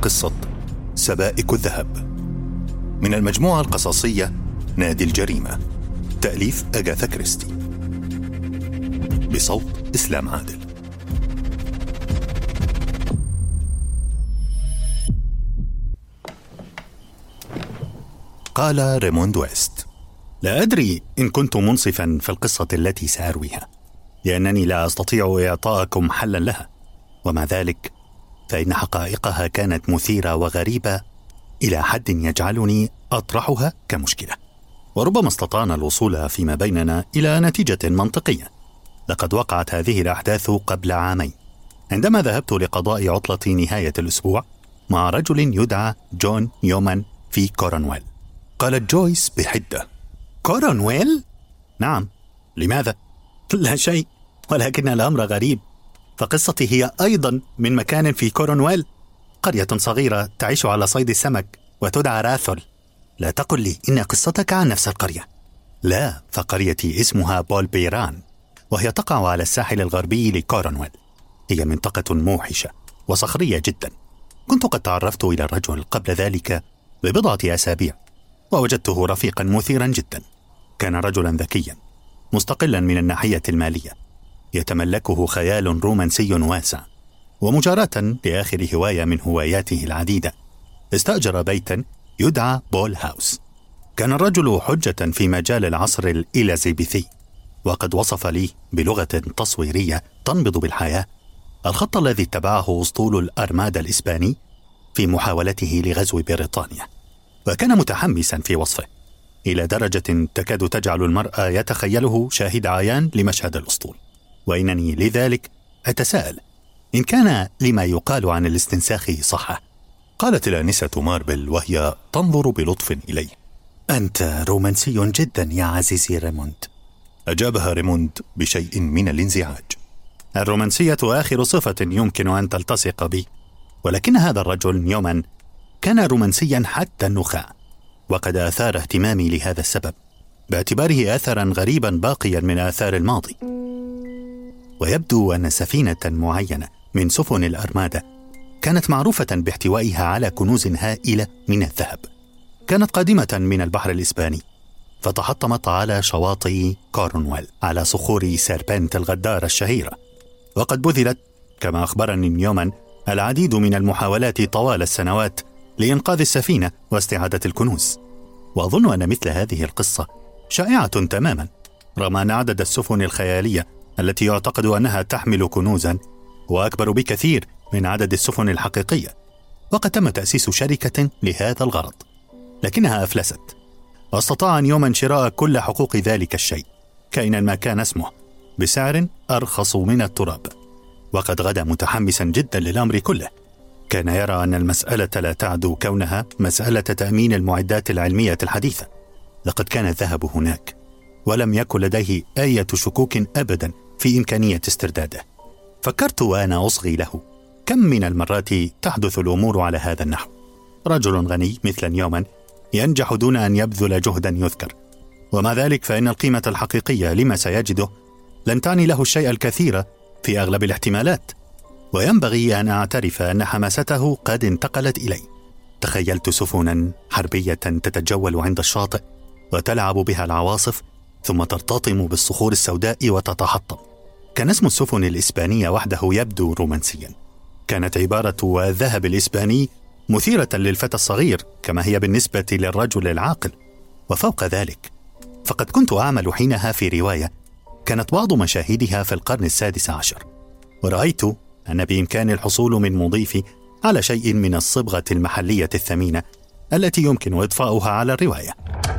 قصة سبائك الذهب من المجموعة القصصية نادي الجريمة، تأليف أغاثا كريستي، بصوت إسلام عادل. قال ريموند ويست: لا أدري إن كنت منصفا في القصة التي سأرويها، لأنني لا أستطيع إعطاءكم حلا لها، ومع ذلك فإن حقائقها كانت مثيرة وغريبة إلى حد يجعلني أطرحها كمشكلة، وربما استطعنا الوصول فيما بيننا إلى نتيجة منطقية. لقد وقعت هذه الأحداث قبل عامين، عندما ذهبت لقضاء عطلة نهاية الأسبوع مع رجل يدعى جون نيومان في كورنويل. قالت جويس بحدة: كورنويل؟ نعم، لماذا؟ لا شيء، ولكن الأمر غريب، فقصتي هي أيضا من مكان في كورنويل، قرية صغيرة تعيش على صيد السمك وتدعى راثول. لا تقل لي إن قصتك عن نفس القرية. لا، فقريتي اسمها بول بيران، وهي تقع على الساحل الغربي لكورنويل. هي منطقة موحشة وصخرية جدا. كنت قد تعرفت إلى الرجل قبل ذلك ببضعة أسابيع، ووجدته رفيقا مثيرا جدا. كان رجلا ذكيا مستقلا من الناحية المالية، يتملكه خيال رومانسي واسع، ومجاراة لآخر هواية من هواياته العديدة استأجر بيتا يدعى بول هاوس. كان الرجل حجة في مجال العصر الإليزابيثي، وقد وصف لي بلغة تصويرية تنبض بالحياة الخط الذي اتبعه أسطول الأرمادا الإسباني في محاولته لغزو بريطانيا، وكان متحمسا في وصفه إلى درجة تكاد تجعل المرء يتخيله شاهد عيان لمشهد الأسطول. وإنني لذلك أتساءل إن كان لما يقال عن الاستنساخ صحة. قالت الآنسة ماربل وهي تنظر بلطف إليه: أنت رومانسي جدا يا عزيزي ريموند. أجابها ريموند بشيء من الانزعاج: الرومانسية آخر صفة يمكن أن تلتصق بي، ولكن هذا الرجل نيومان كان رومانسيا حتى النخاع، وقد أثار اهتمامي لهذا السبب، باعتباره أثرا غريبا باقيا من آثار الماضي. ويبدو أن سفينة معينة من سفن الأرمادا كانت معروفة باحتوائها على كنوز هائلة من الذهب. كانت قادمة من البحر الإسباني، فتحطمت على شواطئ كورنويل على صخور سيربنت الغدارة الشهيرة. وقد بذلت كما أخبرني نيومان العديد من المحاولات طوال السنوات لإنقاذ السفينة واستعادة الكنوز. وأظن أن مثل هذه القصة شائعة تماما، رغم أن عدد السفن الخيالية التي يعتقد أنها تحمل كنوزا هو أكبر بكثير من عدد السفن الحقيقية. وقد تم تأسيس شركة لهذا الغرض، لكنها أفلست، واستطاع نيومان شراء كل حقوق ذلك الشيء كائنا ما كان اسمه بسعر أرخص من التراب. وقد غدا متحمسا جدا للأمر كله. كان يرى أن المسألة لا تعدو كونها مسألة تأمين المعدات العلمية الحديثة. لقد كان الذهب هناك، ولم يكن لديه أي شكوك أبدا في إمكانية استرداده. فكرت وأنا أصغي له كم من المرات تحدث الأمور على هذا النحو. رجل غني مثل نيومان ينجح دون أن يبذل جهدا يذكر، ومع ذلك فإن القيمة الحقيقية لما سيجده لن تعني له الشيء الكثير في أغلب الاحتمالات. وينبغي أن أعترف أن حماسته قد انتقلت إلي. تخيلت سفنا حربية تتجول عند الشاطئ وتلعب بها العواصف، ثم ترتطم بالصخور السوداء وتتحطم. كان اسم السفن الإسبانية وحده يبدو رومانسيا. كانت عبارة الذهب الإسباني مثيرة للفتى الصغير كما هي بالنسبة للرجل العاقل. وفوق ذلك فقد كنت أعمل حينها في رواية كانت بعض مشاهدها في القرن السادس عشر، ورأيت أن بإمكان الحصول من مضيفي على شيء من الصبغة المحلية الثمينة التي يمكن إضفاؤها على الرواية.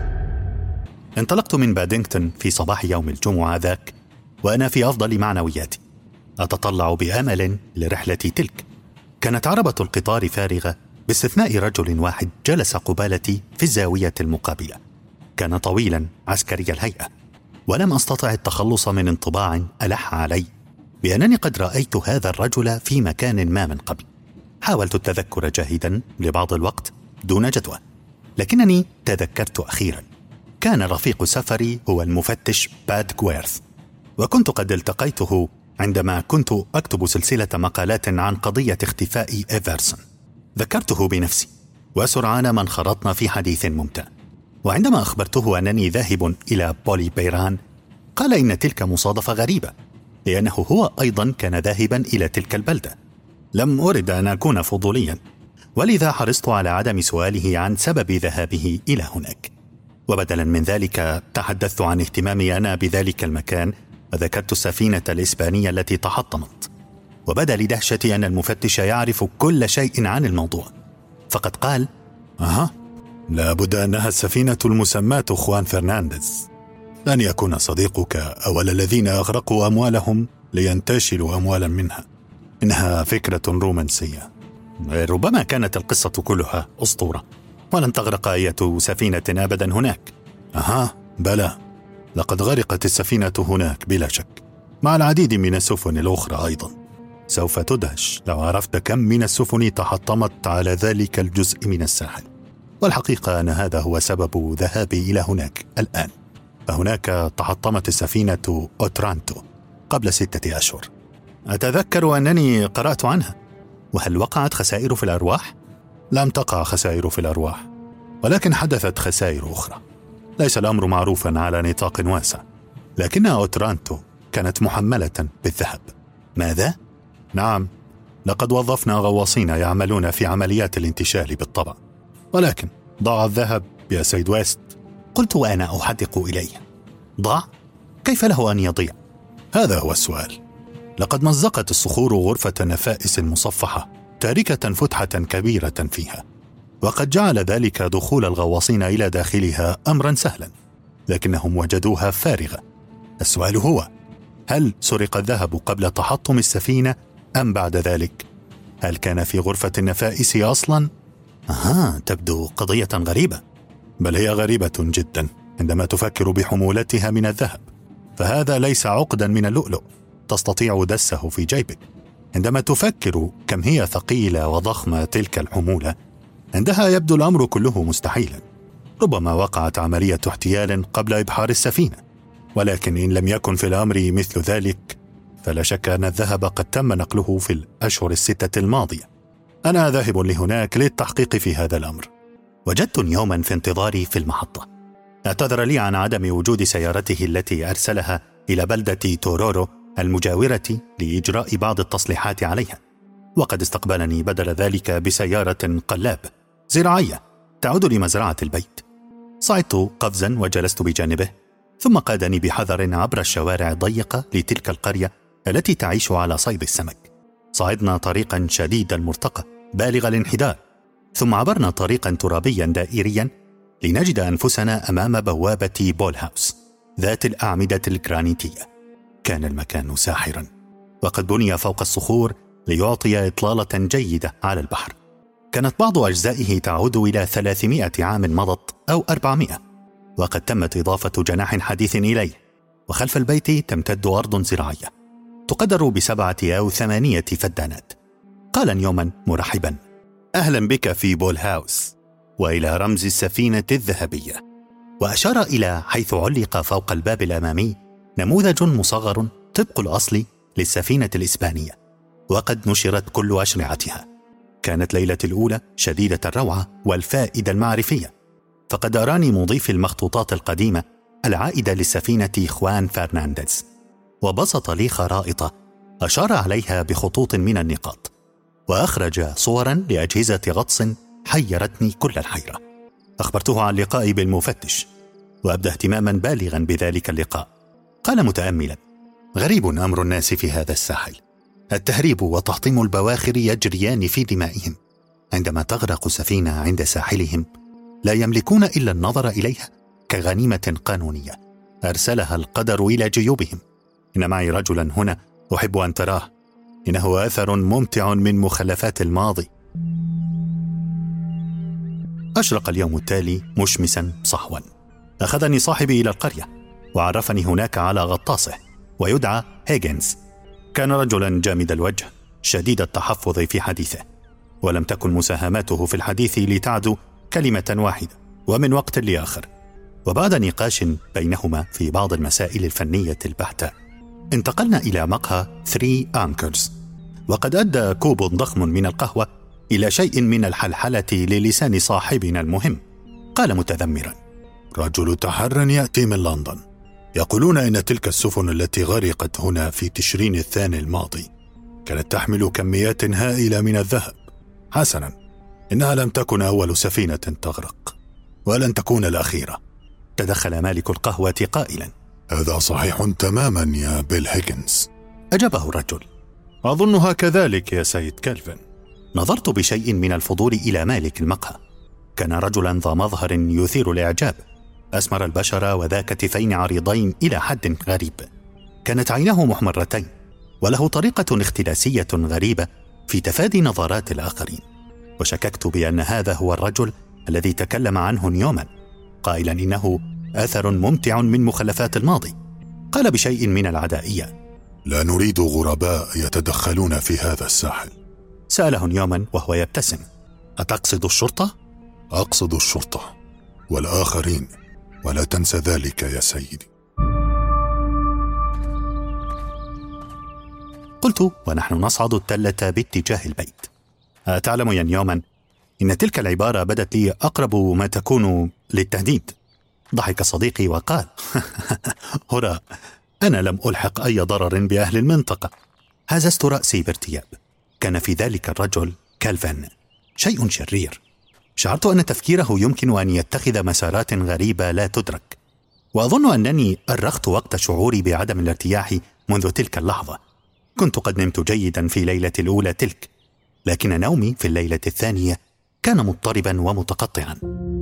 انطلقت من بادينغتون في صباح يوم الجمعة ذاك وأنا في أفضل معنوياتي، أتطلع بأمل لرحلتي تلك. كانت عربة القطار فارغة باستثناء رجل واحد جلس قبالتي في الزاوية المقابلة. كان طويلا عسكري الهيئة، ولم أستطع التخلص من انطباع ألح علي بأنني قد رأيت هذا الرجل في مكان ما من قبل. حاولت التذكر جاهدا لبعض الوقت دون جدوى، لكنني تذكرت أخيرا. كان رفيق سفري هو المفتش باد غويرث، وكنت قد التقيته عندما كنت أكتب سلسلة مقالات عن قضية اختفاء إيفرسون. ذكرته بنفسي، وسرعان ما انخرطنا في حديث ممتع. وعندما أخبرته أنني ذاهب إلى بولي بيران، قال إن تلك مصادفة غريبة، لأنه هو أيضا كان ذاهبا إلى تلك البلدة. لم أرد أن أكون فضوليا، ولذا حرصت على عدم سؤاله عن سبب ذهابه إلى هناك. وبدلا من ذلك تحدثت عن اهتمامي أنا بذلك المكان، وذكرت السفينة الإسبانية التي تحطمت. وبدا لدهشتي أن المفتش يعرف كل شيء عن الموضوع، فقد قال: لابد أنها السفينة المسماة خوان فرنانديز. لن يكون صديقك أول الذين أغرقوا أموالهم لينتشلوا أموالا منها. إنها فكرة رومانسية. ربما كانت القصة كلها أسطورة، ولن تغرق أي سفينة أبدا هناك. بلى، لقد غرقت السفينة هناك بلا شك، مع العديد من السفن الأخرى أيضا. سوف تدهش لو عرفت كم من السفن تحطمت على ذلك الجزء من الساحل. والحقيقة أن هذا هو سبب ذهابي إلى هناك الآن. فهناك تحطمت السفينة أوترانتو قبل 6 أشهر. أتذكر أنني قرأت عنها. وهل وقعت خسائر في الأرواح؟ لم تقع خسائر في الأرواح، ولكن حدثت خسائر أخرى. ليس الأمر معروفا على نطاق واسع، لكن أوترانتو كانت محملة بالذهب. ماذا؟ نعم، لقد وظفنا غواصين يعملون في عمليات الانتشال بالطبع، ولكن ضاع الذهب يا سيد ويست. قلت وأنا أحدق إليه: ضاع؟ كيف له أن يضيع؟ هذا هو السؤال. لقد مزقت الصخور غرفة نفائس مصفحة، تاركة فتحة كبيرة فيها، وقد جعل ذلك دخول الغواصين إلى داخلها أمرا سهلا، لكنهم وجدوها فارغة. السؤال هو: هل سرق الذهب قبل تحطم السفينة أم بعد ذلك؟ هل كان في غرفة النفائس أصلا؟ تبدو قضية غريبة. بل هي غريبة جدا عندما تفكر بحمولتها من الذهب، فهذا ليس عقدا من اللؤلؤ تستطيع دسه في جيبك. عندما تفكر كم هي ثقيلة وضخمة تلك الحمولة، عندها يبدو الأمر كله مستحيلا. ربما وقعت عملية احتيال قبل إبحار السفينة، ولكن إن لم يكن في الأمر مثل ذلك، فلا شك أن الذهب قد تم نقله في الأشهر 6 الماضية. أنا ذاهب لهناك للتحقيق في هذا الأمر. وجدتني يوما في انتظاري في المحطة. اعتذر لي عن عدم وجود سيارته التي أرسلها إلى بلدة تورورو المجاورة لإجراء بعض التصليحات عليها، وقد استقبلني بدل ذلك بسيارة قلاب زراعية تعود لمزرعة البيت. صعدت قفزا وجلست بجانبه، ثم قادني بحذر عبر الشوارع الضيقة لتلك القرية التي تعيش على صيد السمك. صعدنا طريقا شديد المرتقى بالغ الانحدار، ثم عبرنا طريقا ترابيا دائريا لنجد أنفسنا أمام بوابة بول هاوس ذات الأعمدة الجرانيتية. كان المكان ساحرا، وقد بني فوق الصخور ليعطي إطلالة جيدة على البحر. كانت بعض أجزائه تعود إلى 300 عام مضت أو 400، وقد تمت إضافة جناح حديث إليه. وخلف البيت تمتد أرض زراعية تقدر ب7 أو 8 فدانات. قال يوما مرحبا: أهلا بك في بول هاوس، وإلى رمز السفينة الذهبية. وأشار إلى حيث علق فوق الباب الأمامي نموذج مصغر طبق الأصل للسفينة الإسبانية، وقد نشرت كل أشرعتها. كانت ليلة الأولى شديدة الروعة والفائدة المعرفية، فقد أراني مضيف المخطوطات القديمة العائدة للسفينة خوان فرنانديز، وبسط لي خرائط أشار عليها بخطوط من النقاط، وأخرج صورا لأجهزة غطس حيرتني كل الحيرة. أخبرته عن لقائي بالمفتش، وأبدى اهتماما بالغا بذلك اللقاء. قال متأملا: غريب أمر الناس في هذا الساحل، التهريب وتحطيم البواخر يجريان في دمائهم. عندما تغرق سفينة عند ساحلهم لا يملكون إلا النظر إليها كغنيمة قانونية أرسلها القدر إلى جيوبهم. إن معي رجلا هنا أحب أن تراه، إنه أثر ممتع من مخلفات الماضي. أشرق اليوم التالي مشمسا صحوا. أخذني صاحبي إلى القرية وعرفني هناك على غطاسه ويدعى هيجنز. كان رجلا جامد الوجه شديد التحفظ في حديثه، ولم تكن مساهماته في الحديث لتعدو كلمة واحدة ومن وقت لآخر. وبعد نقاش بينهما في بعض المسائل الفنية البحتة، انتقلنا إلى مقهى 3 أنكرز، وقد أدى كوب ضخم من القهوة إلى شيء من الحلحلة للسان صاحبنا المهم. قال متذمرا: رجل تحر يأتي من لندن، يقولون إن تلك السفن التي غرقت هنا في تشرين الثاني الماضي كانت تحمل كميات هائلة من الذهب. حسنا، إنها لم تكن أول سفينة تغرق، ولن تكون الأخيرة. تدخل مالك القهوة قائلا: هذا صحيح تماما يا بيل هيجنز. أجابه الرجل: أظنها كذلك يا سيد كالفن. نظرت بشيء من الفضول إلى مالك المقهى. كان رجلا ذا مظهر يثير الإعجاب، أسمر البشرة وذا كتفين عريضين إلى حد غريب. كانت عيناه محمرتين، وله طريقة اختلاسية غريبة في تفادي نظرات الآخرين. وشككت بأن هذا هو الرجل الذي تكلم عنه نيومان، قائلا إنه أثر ممتع من مخلفات الماضي. قال بشيء من العدائية: لا نريد غرباء يتدخلون في هذا الساحل. سأله نيومان وهو يبتسم: أتقصد الشرطة؟ أقصد الشرطة والآخرين، ولا تنسى ذلك يا سيدي. قلت ونحن نصعد التلة باتجاه البيت: أتعلم يا نيومان إن تلك العبارة بدت لي أقرب ما تكون للتهديد. ضحك صديقي وقال: هراء، أنا لم ألحق أي ضرر بأهل المنطقة. هززت رأسي بارتياب. كان في ذلك الرجل كالفن شيء شرير. شعرت أن تفكيره يمكن أن يتخذ مسارات غريبة لا تدرك، وأظن أنني أرخت وقت شعوري بعدم الارتياح منذ تلك اللحظة. كنت قد نمت جيدا في ليلة الأولى تلك، لكن نومي في الليلة الثانية كان مضطربا ومتقطعا.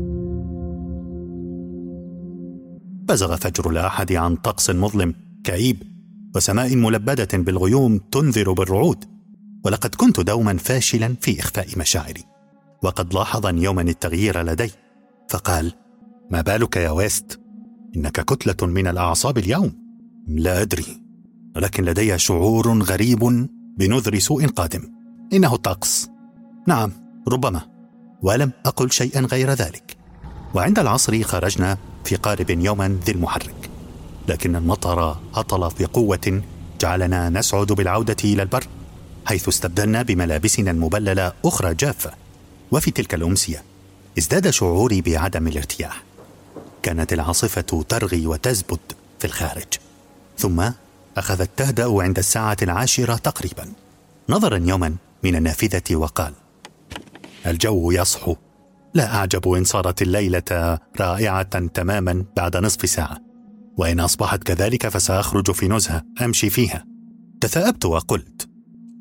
بزغ فجر الأحد عن طقس مظلم كئيب وسماء ملبدة بالغيوم تنذر بالرعود، ولقد كنت دوما فاشلا في إخفاء مشاعري. وقد لاحظ يوما التغيير لدي، فقال: ما بالك يا ويست؟ إنك كتلة من الأعصاب اليوم. لا أدري، ولكن لدي شعور غريب بنذر سوء قادم. إنه الطقس. نعم، ربما. ولم أقل شيئا غير ذلك. وعند العصر خرجنا في قارب يوما ذي المحرك، لكن المطر هطل بقوة جعلنا نسعد بالعودة إلى البر، حيث استبدلنا بملابسنا المبللة أخرى جافة. وفي تلك الأمسية ازداد شعوري بعدم الارتياح. كانت العاصفة ترغي وتزبد في الخارج، ثم أخذت تهدأ عند 10:00 تقريبا. نظر يوما من النافذة وقال: الجو يصحو. لا أعجب إن صارت الليلة رائعة تماما بعد نصف ساعة، وإن أصبحت كذلك فسأخرج في نزهة أمشي فيها. تثاءبت وقلت: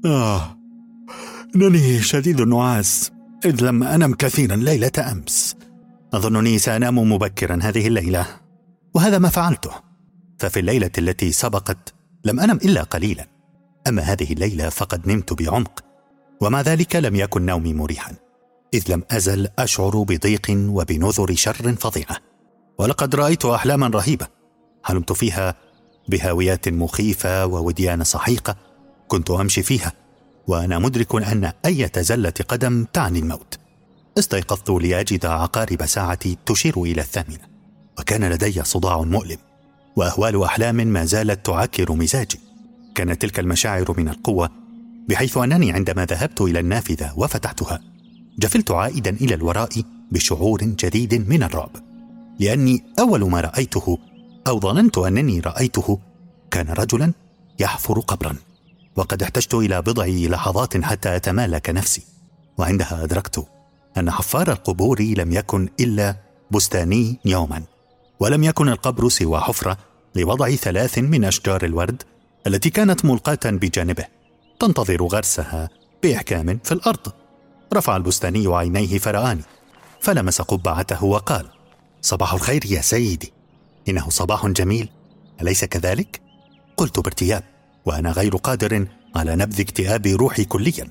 إنني شديد النعاس، إذ لم أنم كثيرا ليلة أمس. أظنني سأنام مبكرا هذه الليلة. وهذا ما فعلته، ففي الليلة التي سبقت لم أنم إلا قليلا، أما هذه الليلة فقد نمت بعمق، ومع ذلك لم يكن نومي مريحا، إذ لم أزل أشعر بضيق وبنذر شر فظيعة. ولقد رأيت أحلاما رهيبة حلمت فيها بهاويات مخيفة ووديان سحيقة كنت أمشي فيها وأنا مدرك أن أي زلة قدم تعني الموت. استيقظت لأجد عقارب ساعتي تشير إلى 8، وكان لدي صداع مؤلم وأهوال أحلام ما زالت تعكر مزاجي. كانت تلك المشاعر من القوة، بحيث أنني عندما ذهبت إلى النافذة وفتحتها جفلت عائدا إلى الوراء بشعور جديد من الرعب، لأني أول ما رأيته أو ظننت أنني رأيته كان رجلا يحفر قبرا. وقد احتجت إلى بضع لحظات حتى أتمالك نفسي، وعندها أدركت أن حفار القبور لم يكن إلا بستاني نيومان، ولم يكن القبر سوى حفرة لوضع 3 من أشجار الورد التي كانت ملقاة بجانبه تنتظر غرسها بإحكام في الأرض. رفع البستاني عينيه فرآني، فلمس قبعته وقال: صباح الخير يا سيدي، إنه صباح جميل، أليس كذلك؟ قلت بارتياب وأنا غير قادر على نبذ اكتئاب روحي كليا.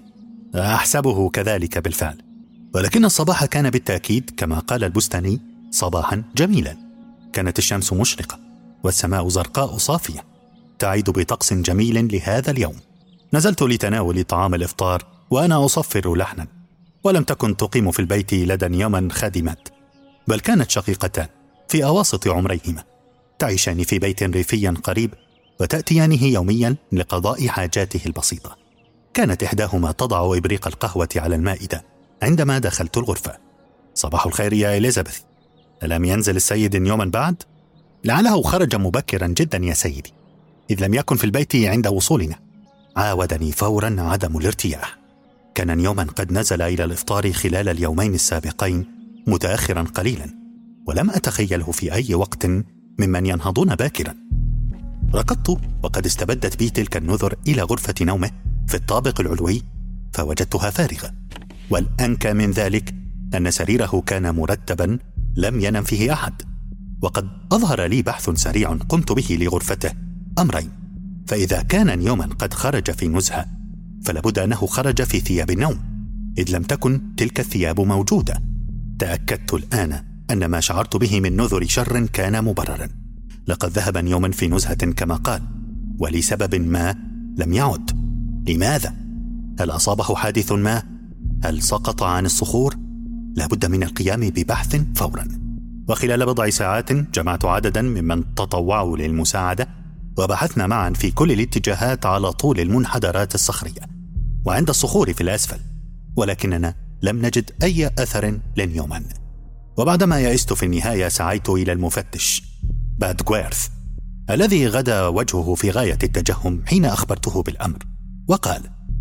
أحسبه كذلك بالفعل، ولكن الصباح كان بالتأكيد كما قال البستاني صباحا جميلا. كانت الشمس مشرقة والسماء زرقاء صافية، تعيد بطقس جميل لهذا اليوم. نزلت لتناول طعام الإفطار وأنا أصفر لحنا، ولم تكن تقيم في البيت لدى نيومان خادمات، بل كانت شقيقتان في أواسط عمريهما تعيشان في بيت ريفي قريب وتأتيانه يوميا لقضاء حاجاته البسيطة. كانت إحداهما تضع إبريق القهوة على المائدة عندما دخلت الغرفة. صباح الخير يا إليزابيث، ألم ينزل السيد يوما بعد؟ لعله خرج مبكرا جدا يا سيدي، إذ لم يكن في البيت عند وصولنا. عاودني فورا عدم الارتياح. كان يوما قد نزل إلى الإفطار خلال اليومين السابقين متأخرا قليلا، ولم أتخيله في أي وقت ممن ينهضون باكرا. ركضت وقد استبدت بي تلك النذر إلى غرفة نومه في الطابق العلوي، فوجدتها فارغة، والأنكى من ذلك أن سريره كان مرتبا لم ينم فيه أحد. وقد أظهر لي بحث سريع قمت به لغرفته أمرين: فإذا كان يوما قد خرج في نزهة فلابد أنه خرج في ثياب النوم، إذ لم تكن تلك الثياب موجودة. تأكدت الآن أن ما شعرت به من نذر شر كان مبررا. لقد ذهب يوما في نزهة كما قال، ولسبب ما لم يعد. لماذا؟ هل أصابه حادث ما؟ هل سقط عن الصخور؟ لابد من القيام ببحث فورا. وخلال بضع ساعات جمعت عددا ممن تطوعوا للمساعدة، وبحثنا معا في كل الاتجاهات على طول المنحدرات الصخرية وعند الصخور في الأسفل، ولكننا لم نجد أي أثر لنيومان. وبعدما يئست في النهاية سعيت إلى المفتش بادغويرث الذي غدا وجهه في غاية التجهم حين أخبرته بالأمر، وقال: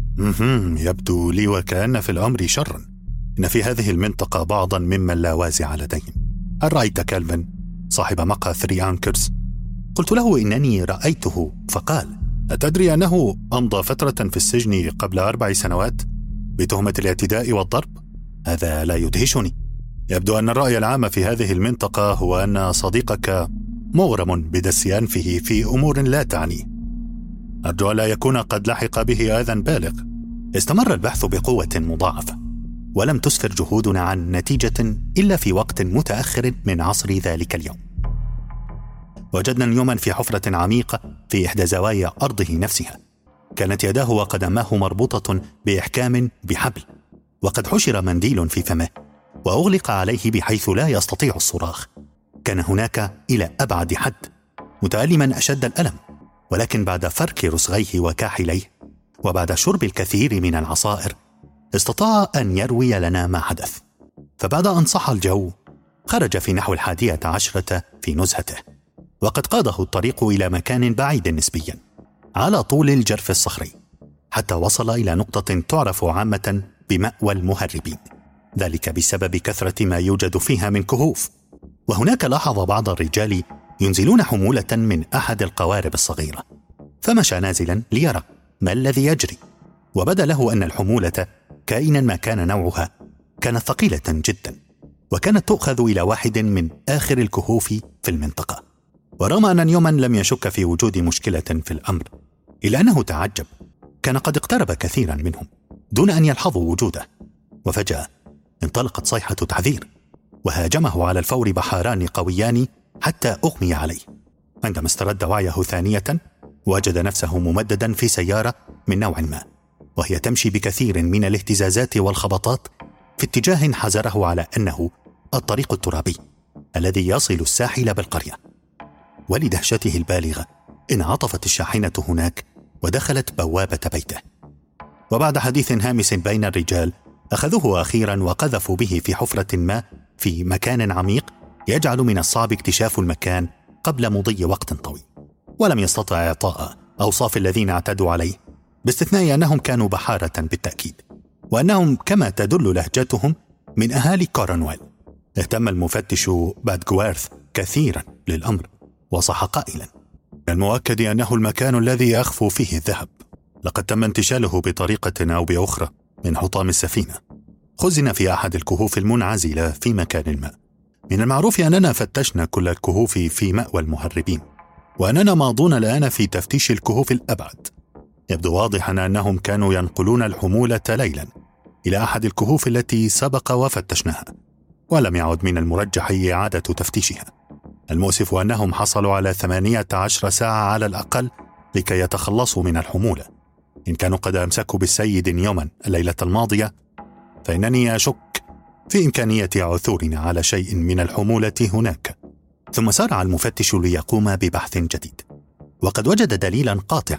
يبدو لي وكأن في الأمر شرا. إن في هذه المنطقة بعضا ممن لا وازع لديهم. هل رأيت كالفن صاحب مقهى 3 أنكرز؟ قلت له إنني رأيته، فقال: أتدري أنه أمضى فترة في السجن قبل 4 سنوات بتهمة الاعتداء والضرب؟ هذا لا يدهشني. يبدو أن الرأي العام في هذه المنطقة هو أن صديقك مغرم بدس أنفه في أمور لا تعنيه. أرجو لا يكون قد لحق به أذى بالغ. استمر البحث بقوة مضاعفة، ولم تسفر جهودنا عن نتيجة إلا في وقت متأخر من عصر ذلك اليوم. وجدنا يوما في حفرة عميقة في إحدى زوايا أرضه نفسها. كانت يداه وقدماه مربوطة بإحكام بحبل، وقد حشر منديل في فمه وأغلق عليه بحيث لا يستطيع الصراخ. كان هناك إلى أبعد حد، متألما أشد الألم، ولكن بعد فرك رسغيه وكاحليه وبعد شرب الكثير من العصائر استطاع أن يروي لنا ما حدث. فبعد أن صح الجو خرج في نحو 11 في نزهته، وقد قاده الطريق إلى مكان بعيد نسبيا على طول الجرف الصخري، حتى وصل إلى نقطة تعرف عامة بمأوى المهربين، ذلك بسبب كثرة ما يوجد فيها من كهوف. وهناك لاحظ بعض الرجال ينزلون حمولة من أحد القوارب الصغيرة، فمشى نازلا ليرى ما الذي يجري، وبدا له أن الحمولة كائنا ما كان نوعها كانت ثقيلة جدا، وكانت تؤخذ إلى واحد من آخر الكهوف في المنطقة. ورغم أن نيوما لم يشك في وجود مشكلة في الأمر، إلا أنه تعجب، كان قد اقترب كثيرا منهم دون أن يلحظوا وجوده. وفجأة انطلقت صيحة تحذير، وهاجمه على الفور بحاران قويان حتى أغمي عليه. عندما استرد وعيه ثانية وجد نفسه ممددا في سيارة من نوع ما، وهي تمشي بكثير من الاهتزازات والخبطات في اتجاه حذره على أنه الطريق الترابي الذي يصل الساحل بالقرية. ولدهشته البالغة انعطفت الشاحنة هناك ودخلت بوابة بيته، وبعد حديث هامس بين الرجال أخذوه أخيرا وقذفوا به في حفرة ما في مكان عميق يجعل من الصعب اكتشاف المكان قبل مضي وقت طويل. ولم يستطع إعطاء أوصاف الذين اعتدوا عليه، باستثناء أنهم كانوا بحارة بالتأكيد، وأنهم كما تدل لهجتهم من أهالي كورنويل. اهتم المفتش بادغويرث كثيرا للأمر، وصح قائلا: المؤكد أنه المكان الذي أخفوا فيه الذهب. لقد تم انتشاله بطريقة أو بأخرى من حطام السفينة، خزن في أحد الكهوف المنعزلة في مكان ما. من المعروف أننا فتشنا كل الكهوف في مأوى المهربين، وأننا ماضون الآن في تفتيش الكهوف الأبعد. يبدو واضحا أنهم كانوا ينقلون الحمولة ليلا إلى أحد الكهوف التي سبق وفتشناها، ولم يعد من المرجح إعادة تفتيشها. المؤسف أنهم حصلوا على 18 ساعة على الأقل لكي يتخلصوا من الحمولة. إن كانوا قد أمسكوا بالسيد يوما الليلة الماضية، فإنني أشك في إمكانية عثورنا على شيء من الحمولة هناك. ثم سارع المفتش ليقوم ببحث جديد، وقد وجد دليلا قاطعا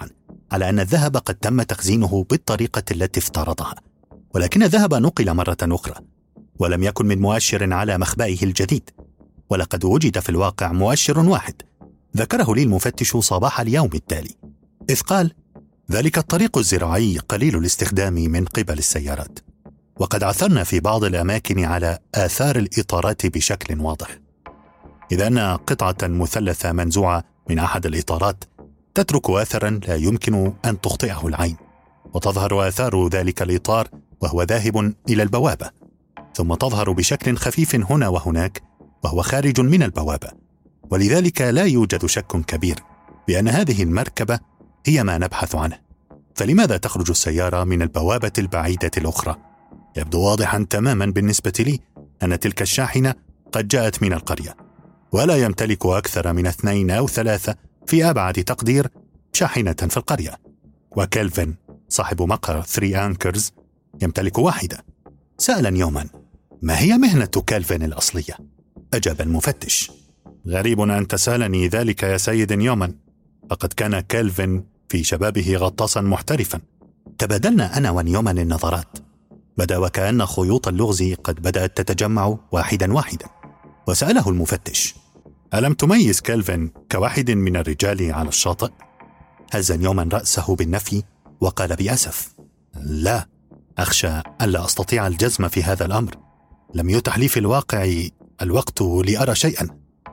على أن الذهب قد تم تخزينه بالطريقة التي افترضها، ولكن الذهب نقل مرة أخرى ولم يكن من مؤشر على مخبئه الجديد، ولقد وجد في الواقع مؤشر واحد ذكره لي المفتش صباح اليوم التالي، إذ قال: ذلك الطريق الزراعي قليل الاستخدام من قبل السيارات، وقد عثرنا في بعض الأماكن على آثار الإطارات بشكل واضح، إذا أن قطعة مثلثة منزوعة من أحد الإطارات تترك أثرا لا يمكن أن تخطئه العين، وتظهر آثار ذلك الإطار وهو ذاهب إلى البوابة، ثم تظهر بشكل خفيف هنا وهناك وهو خارج من البوابة، ولذلك لا يوجد شك كبير بأن هذه المركبة هي ما نبحث عنه. فلماذا تخرج السيارة من البوابة البعيدة الأخرى؟ يبدو واضحا تماما بالنسبة لي أن تلك الشاحنة قد جاءت من القرية، ولا يمتلك أكثر من 2 أو 3 في أبعد تقدير شاحنة في القرية، وكالفن صاحب مقهى 3 أنكرز يمتلك واحدة. سأل نيومان: ما هي مهنة كالفن الأصلية؟ أجاب المفتش: غريب أن تسألني ذلك يا سيد نيومان، فقد كان كالفن في شبابه غطاسا محترفا. تبادلنا أنا ونيومان النظرات، بدا وكأن خيوط اللغز قد بدأت تتجمع واحدا واحدا، وسأله المفتش: ألم تميز كالفن كواحد من الرجال على الشاطئ؟ هز نيومان رأسه بالنفي وقال بأسف: لا، أخشى ألا أستطيع الجزم في هذا الأمر، لم يتح لي في الواقع الوقت لأرى شيئا.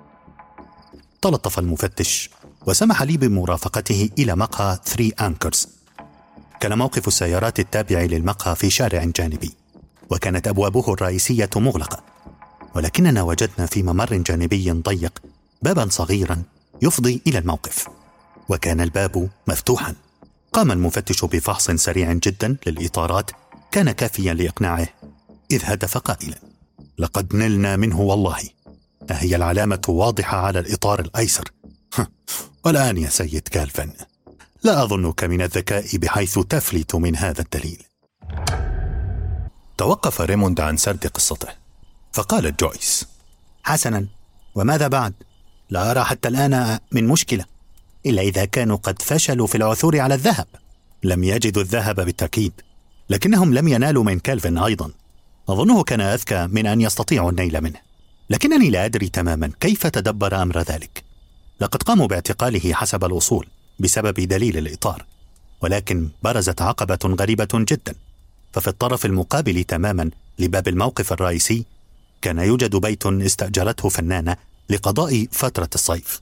تلطف المفتش وسمح لي بمرافقته إلى مقهى 3 أنكرز. كان موقف السيارات التابع للمقهى في شارع جانبي، وكانت أبوابه الرئيسية مغلقة، ولكننا وجدنا في ممر جانبي ضيق بابا صغيرا يفضي إلى الموقف، وكان الباب مفتوحا. قام المفتش بفحص سريع جدا للإطارات كان كافيا لإقناعه، إذ هدف قائلا: لقد نلنا منه والله، هي العلامة واضحة على الإطار الأيسر. والآن يا سيد كالفن، لا أظنك من الذكاء بحيث تفلت من هذا الدليل. توقف ريموند عن سرد قصته، فقالت جويس: حسنا، وماذا بعد؟ لا أرى حتى الآن من مشكلة، إلا إذا كانوا قد فشلوا في العثور على الذهب. لم يجدوا الذهب بالتأكيد، لكنهم لم ينالوا من كالفن أيضا، أظنه كان أذكى من أن يستطيعوا النيل منه، لكنني لا أدري تماما كيف تدبر أمر ذلك. لقد قاموا باعتقاله حسب الوصول بسبب دليل الإطار، ولكن برزت عقبة غريبة جدا، ففي الطرف المقابل تماما لباب الموقف الرئيسي كان يوجد بيت استأجرته فنانة لقضاء فترة الصيف.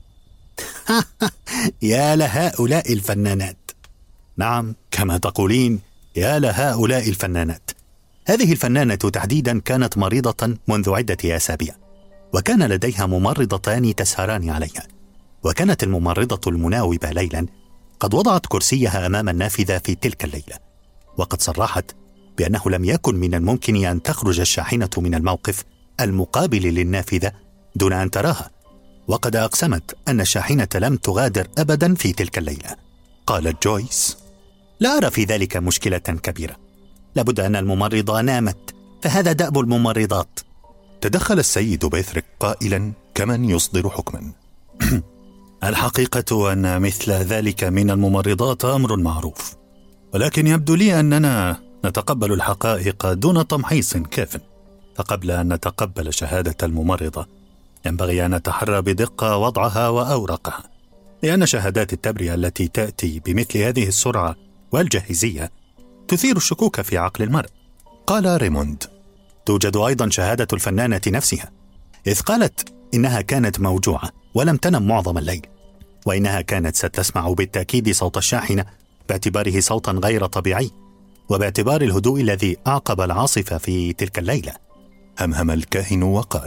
يا لهؤلاء الفنانات! نعم، كما تقولين، يا لهؤلاء الفنانات. هذه الفنانة تحديدا كانت مريضة منذ عدة أسابيع، وكان لديها ممرضتان تسهران عليها، وكانت الممرضة المناوبة ليلا قد وضعت كرسيها أمام النافذة في تلك الليلة، وقد صرحت بأنه لم يكن من الممكن أن تخرج الشاحنة من الموقف المقابل للنافذة دون أن تراها، وقد أقسمت أن الشاحنة لم تغادر أبدا في تلك الليلة. قالت جويس: لا أرى في ذلك مشكلة كبيرة، لابد أن الممرضة نامت، فهذا دأب الممرضات. تدخل السيد بيثريك قائلا كمن يصدر حكما: الحقيقة أن مثل ذلك من الممرضات أمر معروف، ولكن يبدو لي أننا نتقبل الحقائق دون تمحيص كاف، فقبل أن نتقبل شهادة الممرضة ينبغي أن نتحرى بدقة وضعها وأوراقها، لأن شهادات التبرئة التي تأتي بمثل هذه السرعة والجاهزية تثير الشكوك في عقل المرء. قال ريموند: توجد أيضا شهادة الفنانة نفسها، إذ قالت إنها كانت موجوعة ولم تنم معظم الليل، وإنها كانت ستسمع بالتأكيد صوت الشاحنة باعتباره صوتا غير طبيعي، وباعتبار الهدوء الذي أعقب العاصفة في تلك الليلة. همهم الكاهن وقال: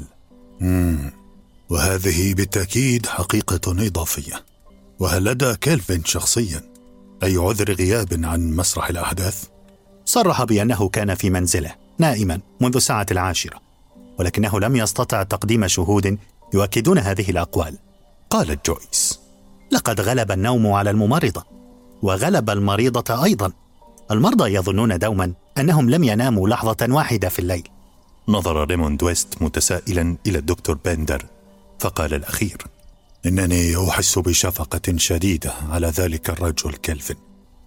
وهذه بالتأكيد حقيقة إضافية. وهل لدى كالفن شخصيا أي عذر غياب عن مسرح الأحداث؟ صرح بأنه كان في منزله نائما منذ الساعة 10، ولكنه لم يستطع تقديم شهود يؤكدون هذه الأقوال. قالت جويس: لقد غلب النوم على الممرضة، وغلب المريضة أيضا. المرضى يظنون دوما أنهم لم يناموا لحظة واحدة في الليل. نظر ريموند ويست متسائلا إلى الدكتور بندر، فقال الأخير: إنني أحس بشفقة شديدة على ذلك الرجل كالفن،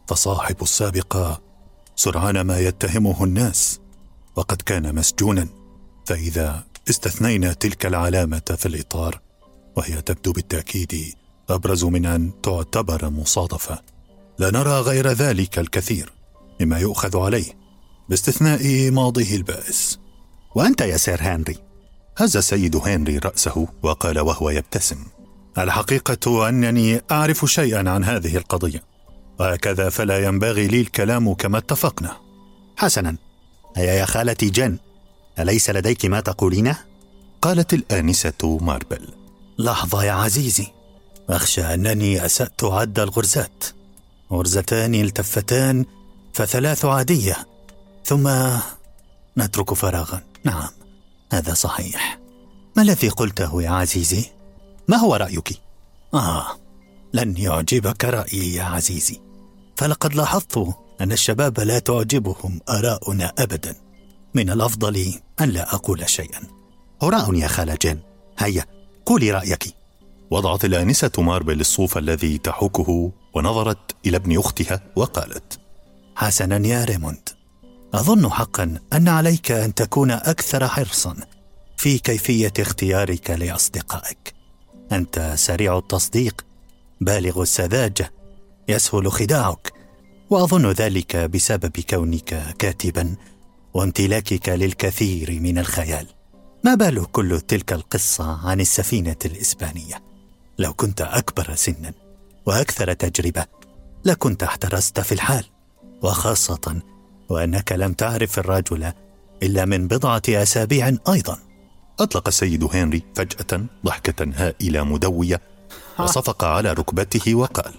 فصاحب السابقة سرعان ما يتهمه الناس، وقد كان مسجونا. فإذا استثنينا تلك العلامة في الإطار، وهي تبدو بالتأكيد أبرز من أن تعتبر مصادفة، لا نرى غير ذلك الكثير مما يؤخذ عليه، باستثناء ماضيه البائس. وأنت يا سير هنري؟ هز السيد هنري رأسه وقال وهو يبتسم: الحقيقة أنني أعرف شيئا عن هذه القضية، وهكذا فلا ينبغي لي الكلام كما اتفقنا. حسنا، هيا يا خالتي جين، أليس لديك ما تقولينه؟ قالت الآنسة ماربل. لحظة يا عزيزي، أخشى أنني أسأت عد الغرزات. غرزتان التفتان ف3 عادية، ثم نترك فراغا. نعم، هذا صحيح. ما الذي قلته يا عزيزي؟ ما هو رأيك؟ لن يعجبك رأيي يا عزيزي، فلقد لاحظت أن الشباب لا تعجبهم آراؤنا أبدا. من الأفضل أن لا أقول شيئا. هراء يا خالة جين، هيا قولي رأيك. وضعت الآنسة ماربل الصوف الذي تحكه ونظرت إلى ابن أختها وقالت: حسنا يا ريموند، أظن حقا أن عليك أن تكون أكثر حرصا في كيفية اختيارك لأصدقائك. أنت سريع التصديق، بالغ السذاجة، يسهل خداعك، وأظن ذلك بسبب كونك كاتبا وامتلاكك للكثير من الخيال. ما بال كل تلك القصة عن السفينة الإسبانية؟ لو كنت أكبر سنا وأكثر تجربة لكنت احترست في الحال، وخاصة وأنك لم تعرف الرجل إلا من 10 أسابيع أيضا. أطلق السيد هنري فجأة ضحكة هائلة مدوية وصفق على ركبته وقال: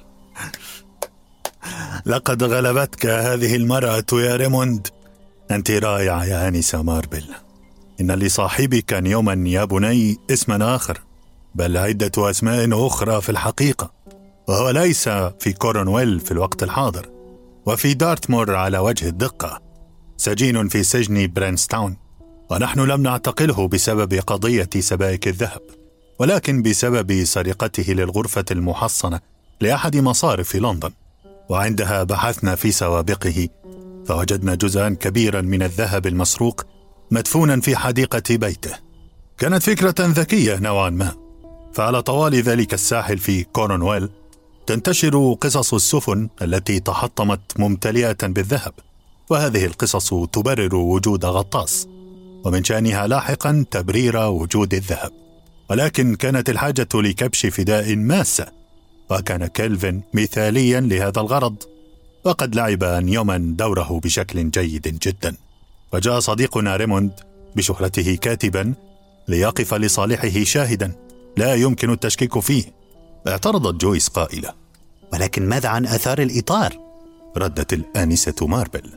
لقد غلبتك هذه المرأة يا ريموند. أنت رائعة يا آنسة ماربل. إن لصاحبك يوما يا بني اسما آخر، بل عدة أسماء أخرى في الحقيقة، وهو ليس في كورنويل في الوقت الحاضر، وفي دارتمور على وجه الدقة، سجين في سجن برينستاون، ونحن لم نعتقله بسبب قضية سبائك الذهب، ولكن بسبب سرقته للغرفة المحصنة لأحد مصارف لندن. وعندها بحثنا في سوابقه فوجدنا جزءا كبيرا من الذهب المسروق مدفونا في حديقة بيته. كانت فكرة ذكية نوعا ما، فعلى طوال ذلك الساحل في كورنويل تنتشر قصص السفن التي تحطمت ممتلئة بالذهب، وهذه القصص تبرر وجود غطاس، ومن شأنها لاحقا تبرير وجود الذهب. ولكن كانت الحاجة لكبش فداء ماسة، وكان كيلفن مثاليا لهذا الغرض، وقد لعب يوما دوره بشكل جيد جدا. وجاء صديقنا ريموند بشهرته كاتبا ليقف لصالحه شاهدا لا يمكن التشكيك فيه. اعترضت جويس قائلة: ولكن ماذا عن آثار الإطار؟ ردت الآنسة ماربل: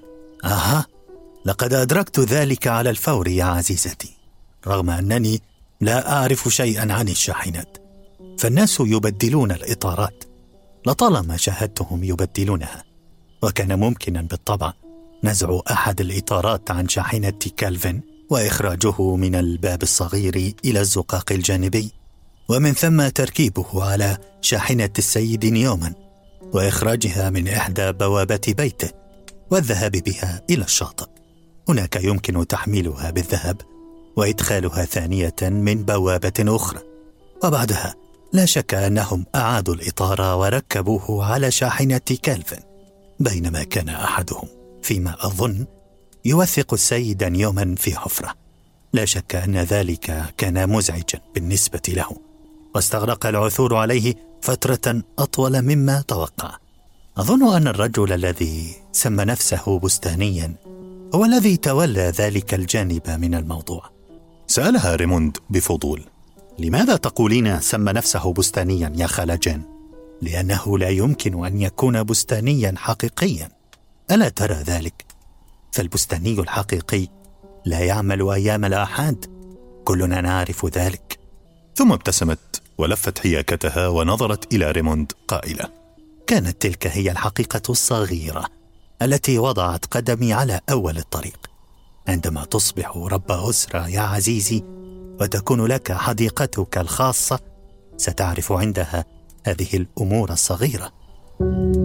لقد أدركت ذلك على الفور يا عزيزتي، رغم أنني لا أعرف شيئا عن الشاحنات، فالناس يبدلون الإطارات، لطالما شاهدتهم يبدلونها. وكان ممكنا بالطبع نزع أحد الإطارات عن شاحنة كالفن وإخراجه من الباب الصغير إلى الزقاق الجانبي، ومن ثم تركيبه على شاحنة السيد نيومان وإخراجها من إحدى بوابات بيته والذهاب بها إلى الشاطئ. هناك يمكن تحميلها بالذهب وإدخالها ثانية من بوابة أخرى، وبعدها لا شك أنهم أعادوا الإطار وركبوه على شاحنة كالفن، بينما كان أحدهم فيما أظن يوثق السيد نيومان في حفرة. لا شك أن ذلك كان مزعجا بالنسبة له، واستغرق العثور عليه فترة أطول مما توقع. أظن أن الرجل الذي سمى نفسه بستانيا هو الذي تولى ذلك الجانب من الموضوع. سألها ريموند بفضول: لماذا تقولين سمى نفسه بستانيا يا خالة جين؟ لأنه لا يمكن أن يكون بستانيا حقيقيا، ألا ترى ذلك؟ فالبستاني الحقيقي لا يعمل أيام الآحاد، كلنا نعرف ذلك. ثم ابتسمت ولفت حياكتها ونظرت إلى ريموند قائلة: كانت تلك هي الحقيقة الصغيرة التي وضعت قدمي على أول الطريق. عندما تصبح رب أسرة يا عزيزي وتكون لك حديقتك الخاصة، ستعرف عندها هذه الأمور الصغيرة.